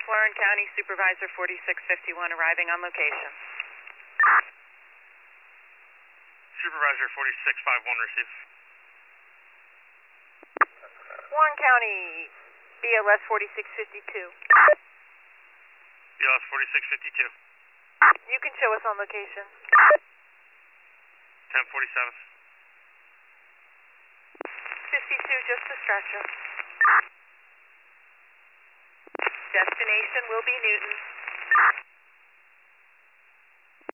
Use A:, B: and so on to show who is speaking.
A: Warren County Supervisor 4651 arriving on location.
B: Supervisor 4651 receive.
A: Warren County BLS 4652.
B: BLS 4652.
A: You can show us on location.
B: 1047.
A: 52, just the stretcher. Destination will be Newton.